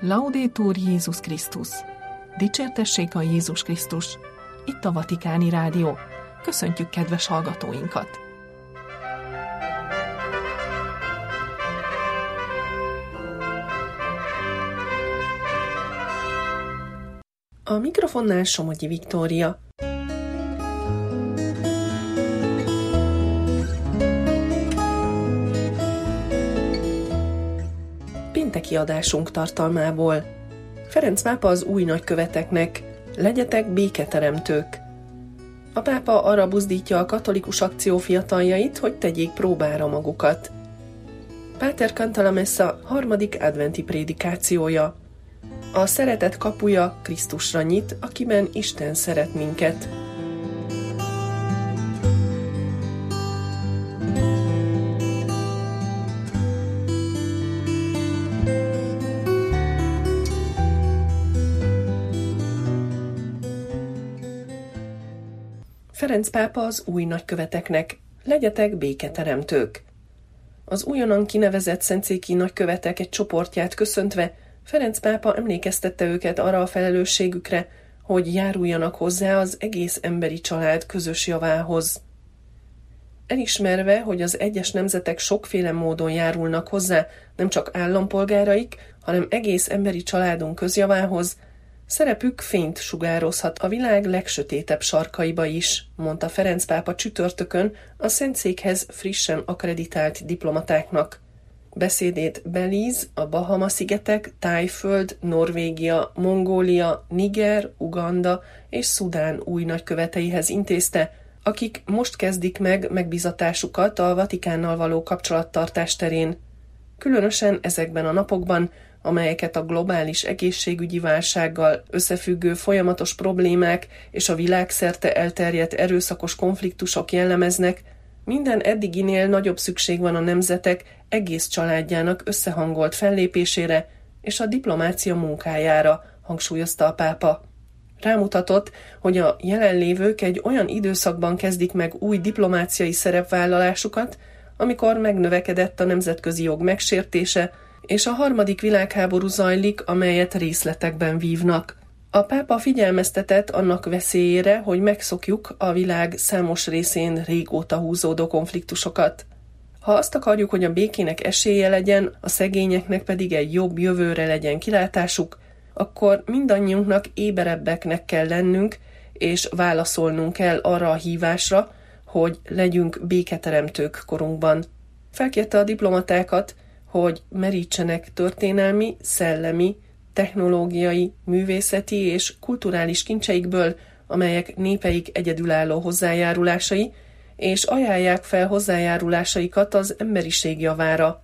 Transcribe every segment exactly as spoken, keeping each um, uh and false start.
Laudetur Jézus Krisztus! Dicsértessék a Jézus Krisztus! Itt a Vatikáni Rádió. Köszöntjük kedves hallgatóinkat! A mikrofonnál Somogyi Viktória. Pénteki adásunk tartalmából. Ferenc pápa az új nagyköveteknek: legyetek béketeremtők. A pápa arra buzdítja a katolikus akció fiataljait, hogy tegyék próbára magukat. Páter Canta la Messa harmadik adventi prédikációja. A szeretet kapuja Krisztusra nyit, akiben Isten szeret minket. Ferenc pápa az új nagyköveteknek: legyetek béketeremtők. Az újonnan kinevezett szentszéki nagykövetek egy csoportját köszöntve Ferenc pápa emlékeztette őket arra a felelősségükre, hogy járuljanak hozzá az egész emberi család közös javához. Elismerve, hogy az egyes nemzetek sokféle módon járulnak hozzá nem csak állampolgáraik, hanem egész emberi családunk közjavához, szerepük fényt sugározhat a világ legsötétebb sarkaiba is, mondta Ferenc pápa csütörtökön a szentszékhez frissen akkreditált diplomatáknak. Beszédét Belize, a Bahama-szigetek, Tájföld, Norvégia, Mongólia, Niger, Uganda és Szudán új nagyköveteihez intézte, akik most kezdik meg megbízatásukat a Vatikánnal való kapcsolattartás terén. Különösen ezekben a napokban, amelyeket a globális egészségügyi válsággal összefüggő folyamatos problémák és a világszerte elterjedt erőszakos konfliktusok jellemeznek, minden eddiginél nagyobb szükség van a nemzetek egész családjának összehangolt fellépésére és a diplomácia munkájára, hangsúlyozta a pápa. Rámutatott, hogy a jelenlévők egy olyan időszakban kezdik meg új diplomáciai szerepvállalásukat, amikor megnövekedett a nemzetközi jog megsértése, és a harmadik világháború zajlik, amelyet részletekben vívnak. A pápa figyelmeztetett annak veszélyére, hogy megszokjuk a világ számos részén régóta húzódó konfliktusokat. Ha azt akarjuk, hogy a békének esélye legyen, a szegényeknek pedig egy jobb jövőre legyen kilátásuk, akkor mindannyiunknak éberebbeknek kell lennünk, és válaszolnunk kell arra a hívásra, hogy legyünk béketeremtők korunkban. Felkérte a diplomatákat, hogy merítsenek történelmi, szellemi, technológiai, művészeti és kulturális kincseikből, amelyek népeik egyedülálló hozzájárulásai, és ajánlják fel hozzájárulásaikat az emberiség javára.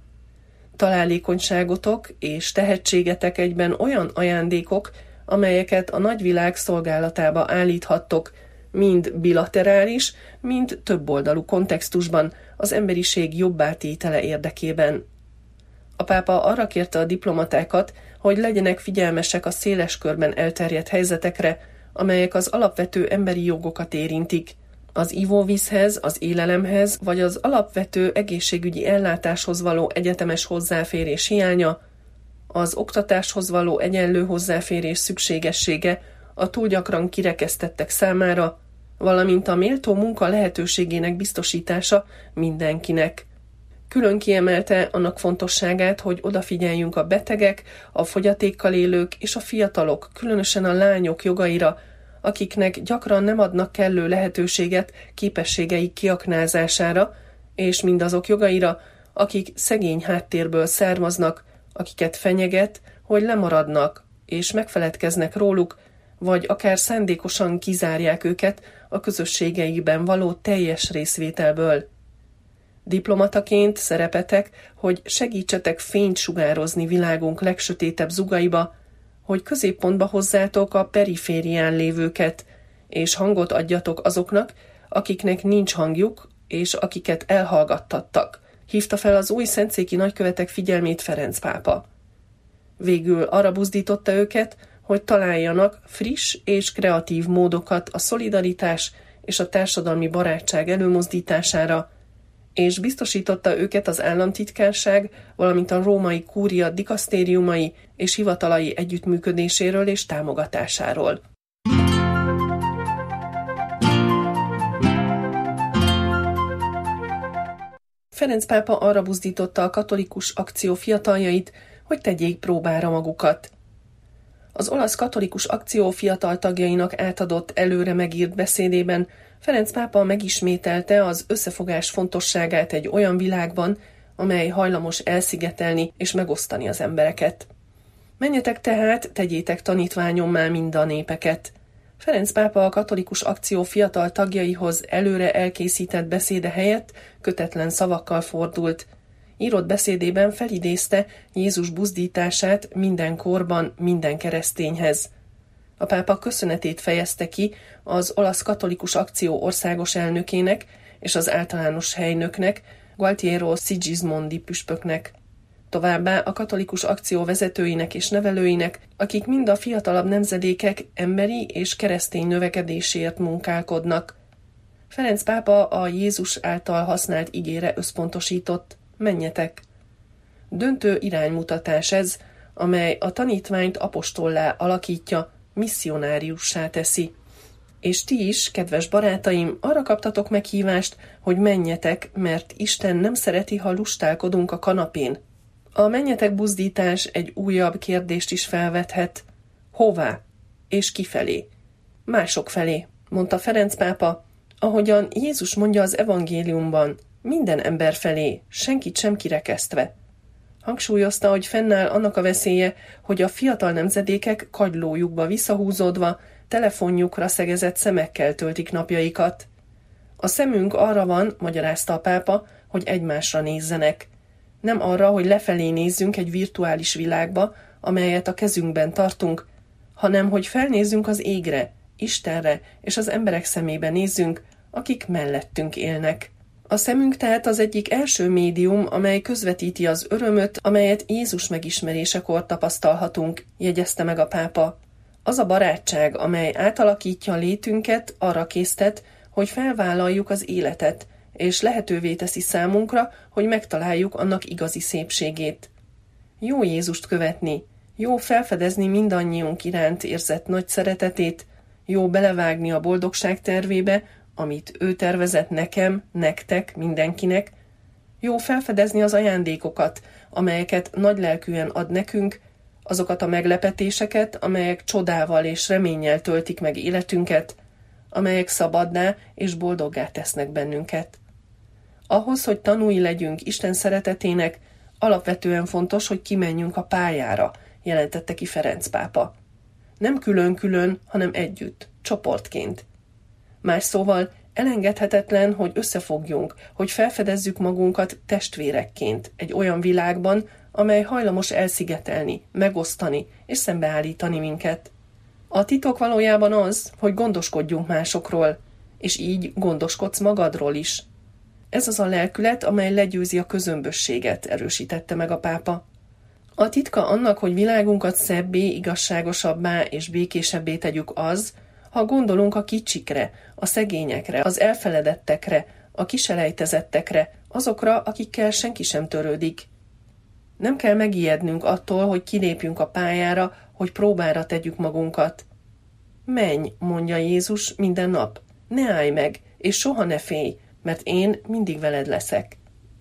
Találékonyságotok és tehetségetek egyben olyan ajándékok, amelyeket a nagyvilág szolgálatába állíthattok, mind bilaterális, mind többoldalú kontextusban az emberiség jobbátétele érdekében. A pápa arra kérte a diplomatákat, hogy legyenek figyelmesek a széles körben elterjedt helyzetekre, amelyek az alapvető emberi jogokat érintik. Az ivóvízhez, az élelemhez, vagy az alapvető egészségügyi ellátáshoz való egyetemes hozzáférés hiánya, az oktatáshoz való egyenlő hozzáférés szükségessége a túl gyakran kirekesztettek számára, valamint a méltó munka lehetőségének biztosítása mindenkinek. Külön kiemelte annak fontosságát, hogy odafigyeljünk a betegek, a fogyatékkal élők és a fiatalok, különösen a lányok jogaira, akiknek gyakran nem adnak kellő lehetőséget képességeik kiaknázására, és mindazok jogaira, akik szegény háttérből származnak, akiket fenyeget, hogy lemaradnak és megfeledkeznek róluk, vagy akár szándékosan kizárják őket a közösségeikben való teljes részvételből. Diplomataként szerepetek, hogy segítsetek fényt sugározni világunk legsötétebb zugaiba, hogy középpontba hozzátok a periférián lévőket, és hangot adjatok azoknak, akiknek nincs hangjuk, és akiket elhallgattattak, hívta fel az új szentszéki nagykövetek figyelmét Ferenc pápa. Végül arra buzdította őket, hogy találjanak friss és kreatív módokat a szolidaritás és a társadalmi barátság előmozdítására, és biztosította őket az államtitkárság, valamint a római kúria dikasztériumai és hivatalai együttműködéséről és támogatásáról. Ferenc pápa arra buzdította a katolikus akció fiataljait, hogy tegyék próbára magukat. Az olasz katolikus akció fiatal tagjainak átadott előre megírt beszédében Ferenc pápa megismételte az összefogás fontosságát egy olyan világban, amely hajlamos elszigetelni és megosztani az embereket. Menjetek tehát, tegyétek tanítványommá mind a népeket. Ferenc pápa a katolikus akció fiatal tagjaihoz előre elkészített beszéde helyett kötetlen szavakkal fordult. Írott beszédében felidézte Jézus buzdítását minden korban, minden keresztényhez. A pápa köszönetét fejezte ki az olasz katolikus akció országos elnökének és az általános helynöknek, Gualtiero Sigismondi püspöknek. Továbbá a katolikus akció vezetőinek és nevelőinek, akik mind a fiatalabb nemzedékek emberi és keresztény növekedéséért munkálkodnak. Ferenc pápa a Jézus által használt igére összpontosított: menjetek. Döntő iránymutatás ez, amely a tanítványt apostollá alakítja, misszionáriussá teszi. És ti is, kedves barátaim, arra kaptatok meghívást, hogy menjetek, mert Isten nem szereti, ha lustálkodunk a kanapén. A menjetek buzdítás egy újabb kérdést is felvethet. Hová? És kifelé? Mások felé, mondta Ferenc pápa, ahogyan Jézus mondja az evangéliumban, minden ember felé, senkit sem kirekesztve. Hangsúlyozta, hogy fennáll annak a veszélye, hogy a fiatal nemzedékek kagylójukba visszahúzódva, telefonjukra szegezett szemekkel töltik napjaikat. A szemünk arra van, magyarázta a pápa, hogy egymásra nézzenek. Nem arra, hogy lefelé nézzünk egy virtuális világba, amelyet a kezünkben tartunk, hanem hogy felnézzünk az égre, Istenre, és az emberek szemébe nézzünk, akik mellettünk élnek. A szemünk tehát az egyik első médium, amely közvetíti az örömöt, amelyet Jézus megismerésekor tapasztalhatunk, jegyezte meg a pápa. Az a barátság, amely átalakítja a létünket, arra késztet, hogy felvállaljuk az életet, és lehetővé teszi számunkra, hogy megtaláljuk annak igazi szépségét. Jó Jézust követni, jó felfedezni mindannyiunk iránt érzett nagy szeretetét, jó belevágni a boldogság tervébe, amit ő tervezett nekem, nektek, mindenkinek, jó felfedezni az ajándékokat, amelyeket nagylelkűen ad nekünk, azokat a meglepetéseket, amelyek csodával és reménnyel töltik meg életünket, amelyek szabaddá és boldoggá tesznek bennünket. Ahhoz, hogy tanúi legyünk Isten szeretetének, alapvetően fontos, hogy kimenjünk a pályára, jelentette ki Ferenc pápa. Nem külön-külön, hanem együtt, csoportként. Más szóval elengedhetetlen, hogy összefogjunk, hogy felfedezzük magunkat testvérekként egy olyan világban, amely hajlamos elszigetelni, megosztani és szembeállítani minket. A titok valójában az, hogy gondoskodjunk másokról, és így gondoskodsz magadról is. Ez az a lelkület, amely legyőzi a közömbösséget, erősítette meg a pápa. A titka annak, hogy világunkat szebbé, igazságosabbá és békésebbé tegyük az, ha gondolunk a kicsikre, a szegényekre, az elfeledettekre, a kiselejtezettekre, azokra, akikkel senki sem törődik. Nem kell megijednünk attól, hogy kilépjünk a pályára, hogy próbára tegyük magunkat. Menj, mondja Jézus minden nap, ne állj meg, és soha ne félj, mert én mindig veled leszek.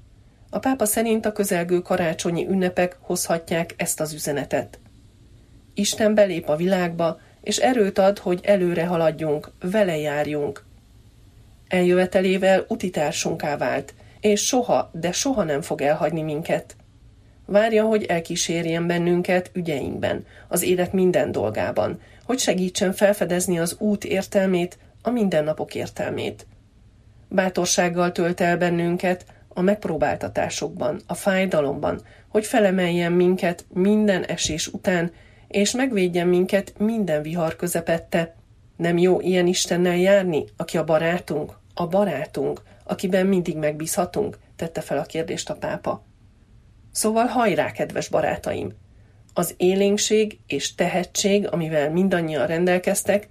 A pápa szerint a közelgő karácsonyi ünnepek hozhatják ezt az üzenetet. Isten belép a világba, és erőt ad, hogy előre haladjunk, vele járjunk. Eljövetelével utitársunká vált, és soha, de soha nem fog elhagyni minket. Várja, hogy elkísérjen bennünket ügyeinkben, az élet minden dolgában, hogy segítsen felfedezni az út értelmét, a mindennapok értelmét. Bátorsággal tölt el bennünket a megpróbáltatásokban, a fájdalomban, hogy felemeljen minket minden esés után, és megvédjen minket minden vihar közepette. Nem jó ilyen Istennel járni, aki a barátunk, a barátunk, akiben mindig megbízhatunk, tette fel a kérdést a pápa. Szóval hajrá, kedves barátaim! Az élénkség és tehetség, amivel mindannyian rendelkeztek,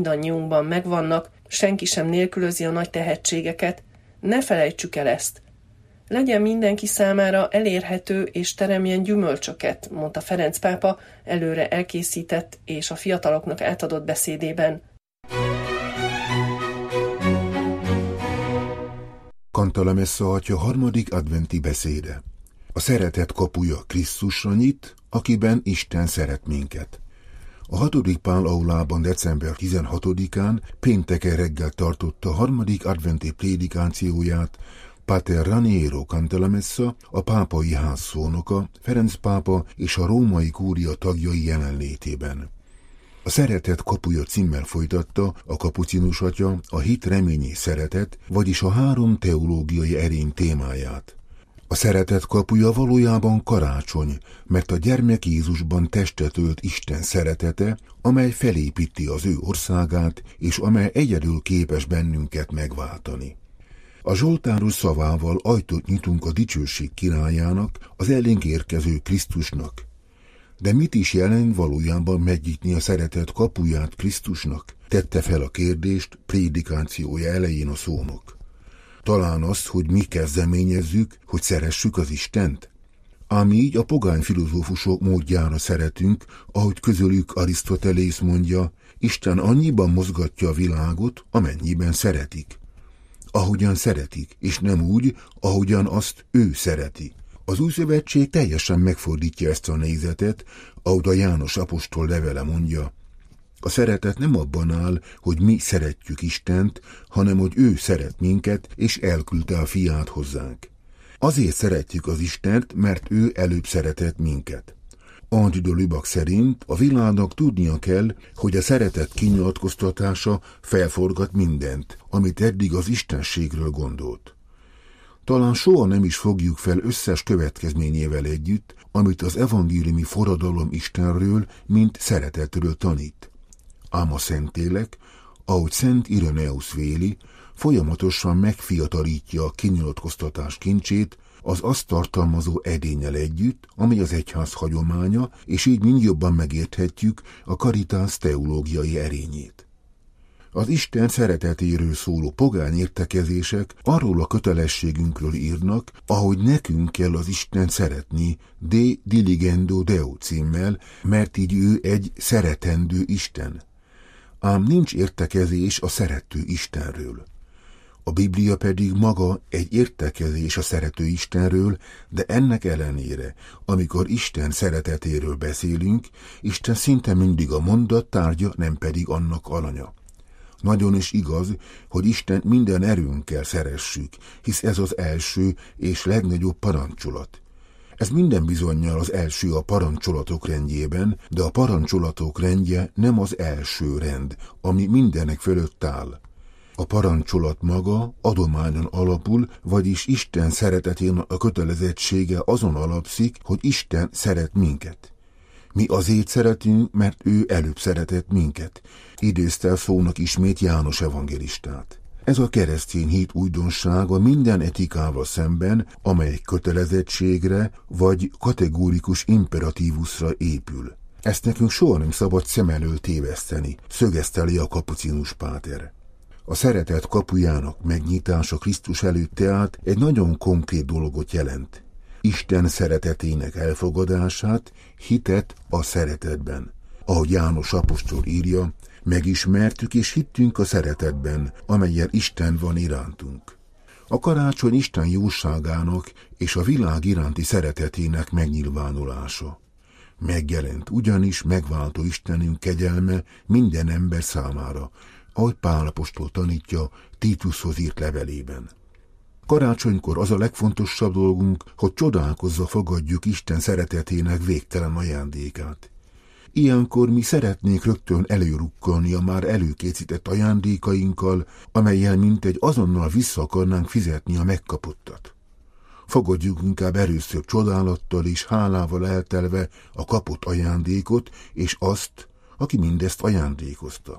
mindannyiunkban megvannak, senki sem nélkülözi a nagy tehetségeket, ne felejtsük el ezt. Legyen mindenki számára elérhető és teremjen gyümölcsöket, mondta Ferenc pápa előre elkészített és a fiataloknak átadott beszédében. Cantalamessa atya harmadik adventi beszéde. A szeretet kapuja Krisztusra nyit, akiben Isten szeret minket. A hatodik Pál aulában december tizenhatodikán pénteken reggel tartotta a harmadik adventi prédikációját Pater Raniero Cantalamessa, a pápai ház szónoka, Ferenc pápa és a római kúria tagjai jelenlétében. A Szeretet kapuja címmel folytatta a kapucinus atya a hit, remény és szeretet, vagyis a három teológiai erény témáját. A szeretet kapuja valójában karácsony, mert a gyermek Jézusban testet ölt Isten szeretete, amely felépíti az ő országát, és amely egyedül képes bennünket megváltani. A zsoltáros szavával ajtót nyitunk a dicsőség királyának, az elénk érkező Krisztusnak. De mit is jelent valójában megnyitni a szeretet kapuját Krisztusnak? Tette fel a kérdést prédikációja elején a szónok. Talán azt, hogy mi kezdeményezzük, hogy szeressük az Istent? Ám így a pogány filozófusok módjára szeretünk, ahogy közülük Arisztotelész mondja, Isten annyiban mozgatja a világot, amennyiben szeretik. Ahogyan szeretik, és nem úgy, ahogyan azt ő szereti. Az Új Szövetség teljesen megfordítja ezt a nézetet, ahogy a János apostol levele mondja. A szeretet nem abban áll, hogy mi szeretjük Istent, hanem hogy ő szeret minket, és elküldte a fiát hozzánk. Azért szeretjük az Istent, mert ő előbb szeretett minket. Henri de Lubac szerint a világnak tudnia kell, hogy a szeretet kinyilatkoztatása felforgat mindent, amit eddig az istenségről gondolt. Talán soha nem is fogjuk fel összes következményével együtt, amit az evangéliumi forradalom Istenről, mint szeretetről tanít. Ám a Szentlélek, ahogy Szent Ireneus véli, folyamatosan megfiatalítja a kinyilatkoztatás kincsét, az azt tartalmazó edénnyel együtt, ami az egyház hagyománya, és így mind jobban megérthetjük a Caritas teológiai erényét. Az Isten szeretetéről szóló pogány értekezések arról a kötelességünkről írnak, ahogy nekünk kell az Isten szeretni, De diligendo Deo címmel, mert így ő egy szeretendő Isten. Ám nincs értekezés a szerető Istenről. A Biblia pedig maga egy értekezés a szerető Istenről, de ennek ellenére, amikor Isten szeretetéről beszélünk, Isten szinte mindig a mondat tárgya, nem pedig annak alanya. Nagyon is igaz, hogy Istent minden erőnkkel szeressük, hisz ez az első és legnagyobb parancsolat. Ez minden bizonnyal az első a parancsolatok rendjében, de a parancsolatok rendje nem az első rend, ami mindenek fölött áll. A parancsolat maga adományon alapul, vagyis Isten szeretetén a kötelezettsége azon alapszik, hogy Isten szeret minket. Mi azért szeretünk, mert ő előbb szeretett minket. Idézte el szónak ismét János evangélistát. Ez a keresztény hit újdonsága minden etikával szemben, amely kötelezettségre vagy kategórikus imperatívusra épül. Ezt nekünk soha nem szabad szem elől téveszteni, szögezteli a kapucinus páter. A szeretet kapujának megnyitása Krisztus előtt tehát egy nagyon konkrét dolgot jelent. Isten szeretetének elfogadását, hitet a szeretetben. Ahogy János apostol írja, megismertük és hittünk a szeretetben, amellyel Isten van irántunk. A karácsony Isten jóságának és a világ iránti szeretetének megnyilvánulása. Megjelent ugyanis megváltó Istenünk kegyelme minden ember számára, ahogy Pál apostol tanítja Títushoz írt levelében. Karácsonykor az a legfontosabb dolgunk, hogy csodálkozva fogadjuk Isten szeretetének végtelen ajándékát. Ilyenkor mi szeretnénk rögtön előrukkolni a már előkészített ajándékainkkal, amellyel mintegy azonnal vissza akarnánk fizetni a megkapottat. Fogadjuk inkább először csodálattal és hálával eltelve a kapott ajándékot, és azt, aki mindezt ajándékozta.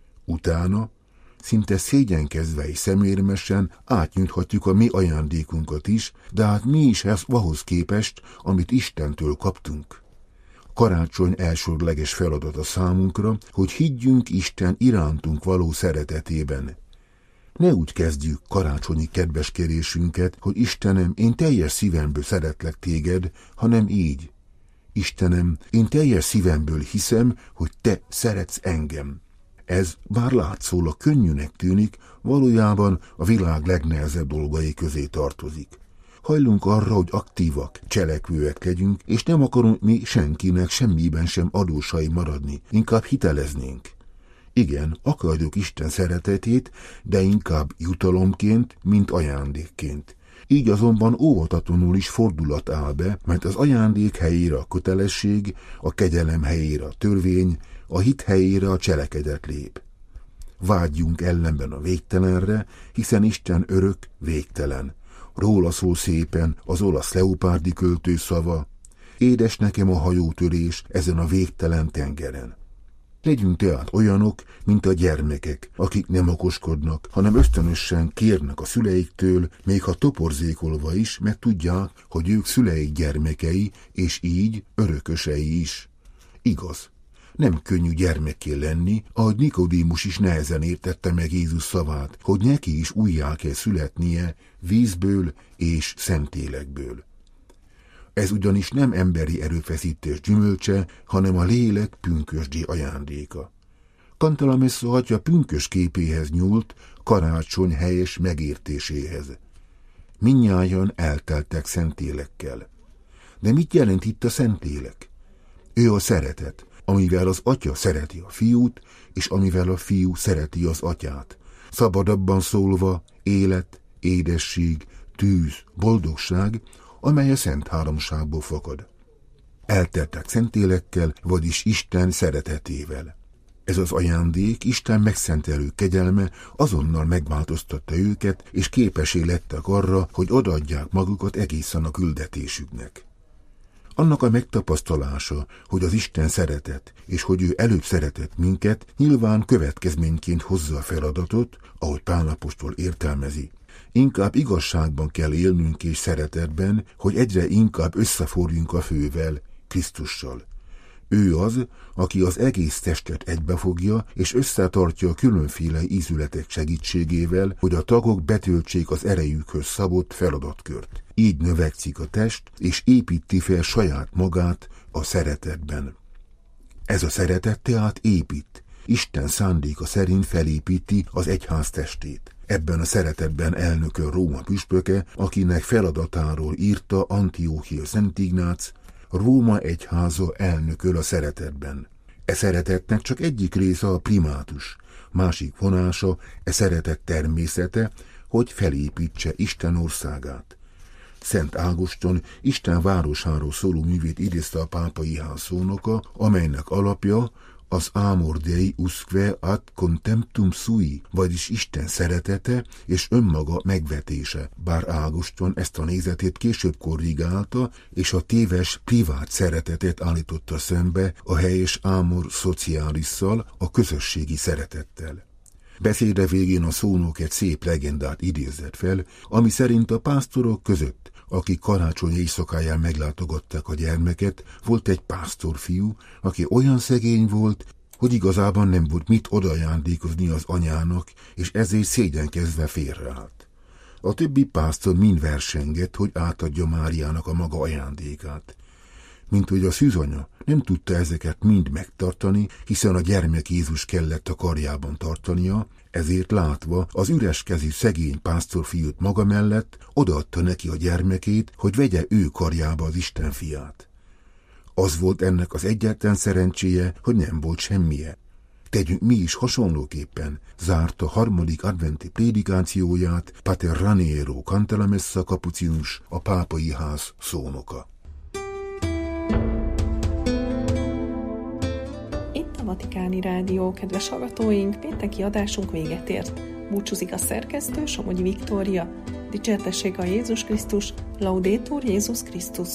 Utána, szinte szégyenkezve és szemérmesen átnyújthatjuk a mi ajándékunkat is, de hát mi is ez ahhoz képest, amit Istentől kaptunk. Karácsony elsődleges feladata számunkra, hogy higgyünk Isten irántunk való szeretetében. Ne úgy kezdjük karácsonyi kedveskedésünket, hogy Istenem, én teljes szívemből szeretlek téged, hanem így. Istenem, én teljes szívemből hiszem, hogy te szeretsz engem. Ez, bár látszólag könnyűnek tűnik, valójában a világ legnehezebb dolgai közé tartozik. Hajlunk arra, hogy aktívak, cselekvőek legyünk, és nem akarunk mi senkinek semmiben sem adósai maradni, inkább hiteleznénk. Igen, akarjuk Isten szeretetét, de inkább jutalomként, mint ajándékként. Így azonban óvatatlanul is fordulat áll be, mert az ajándék helyére a kötelesség, a kegyelem helyére a törvény, a hit helyére a cselekedet lép. Vágyjunk ellenben a végtelenre, hiszen Isten örök, végtelen. Róla szól szépen az olasz Leopárdi költő szava: édes nekem a hajótörés ezen a végtelen tengeren. Legyünk tehát olyanok, mint a gyermekek, akik nem okoskodnak, hanem ösztönösen kérnek a szüleiktől, még ha toporzékolva is, mert tudják, hogy ők szüleik gyermekei, és így örökösei is. Igaz, nem könnyű gyermekké lenni, ahogy Nikodémus is nehezen értette meg Jézus szavát, hogy neki is újjá kell születnie vízből és Szentlélekből. Ez ugyanis nem emberi erőfeszítés gyümölcse, hanem a lélek pünkösdi ajándéka. Cantalamessa atya pünkös képéhez nyúlt, karácsony helyes megértéséhez. Mindnyájan elteltek Szentlélekkel. De mit jelent itt a Szentlélek? Ő a szeretet, amivel az atya szereti a fiút, és amivel a fiú szereti az atyát. Szabadabban szólva, élet, édesség, tűz, boldogság, amely a Szent Háromságból fakad. Elteltek Szentlélekkel, vagyis Isten szeretetével. Ez az ajándék, Isten megszentelő kegyelme azonnal megváltoztatta őket, és képessé lettek arra, hogy odaadják magukat egészen a küldetésüknek. Annak a megtapasztalása, hogy az Isten szeretet, és hogy ő előbb szeretett minket, nyilván következményként hozza a feladatot, ahogy Pál apostol értelmezi. Inkább igazságban kell élnünk és szeretetben, hogy egyre inkább összeforjunk a fővel, Krisztussal. Ő az, aki az egész testet egybefogja, és összetartja a különféle ízületek segítségével, hogy a tagok betöltsék az erejükhöz szabott feladatkört. Így növekszik a test, és építi fel saját magát a szeretetben. Ez a szeretet tehát épít. Isten szándéka szerint felépíti az egyház testét. Ebben a szeretetben elnököl Róma püspöke, akinek feladatáról írta Antióchia Szent Ignác: Róma egyháza elnököl a szeretetben. E szeretetnek csak egyik része a primátus, másik vonása, e szeretet természete, hogy felépítse Isten országát. Szent Ágoston Isten városáról szóló művét idézte a pápai ház szónoka, amelynek alapja az amor Dei usque ad contemptum sui, vagyis Isten szeretete és önmaga megvetése, bár Ágoston ezt a nézetét később korrigálta, és a téves privát szeretetet állította szembe a helyes amor socialisszal, a közösségi szeretettel. Beszéde végén a szónok egy szép legendát idézett fel, ami szerint a pásztorok között, akik karácsony éjszakáján meglátogatták a gyermeket, volt egy pásztorfiú, aki olyan szegény volt, hogy igazában nem volt mit odaajándékozni az anyának, és ezért szégyenkezve félreállt. A többi pásztor mind versengett, hogy átadja Máriának a maga ajándékát. Mint hogy a szűzanya nem tudta ezeket mind megtartani, hiszen a gyermek Jézus kellett a karjában tartania, ezért látva az üres kezű szegény pásztorfiút maga mellett, odaadta neki a gyermekét, hogy vegye ő karjába az Isten fiát. Az volt ennek az egyetlen szerencséje, hogy nem volt semmije. Tegyünk mi is hasonlóképpen, zárta harmadik adventi prédikációját Pater Raniero Cantalamessa kapucinus, a pápai ház szónoka. Vatikáni Rádió, kedves hallgatóink, pénteki adásunk véget ért. Búcsúzik a szerkesztő, Somogyi Viktória. Dicsértessék a Jézus Krisztus, Laudetur Jézus Krisztus.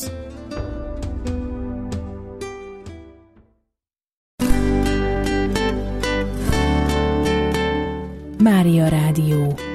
Mária Rádió.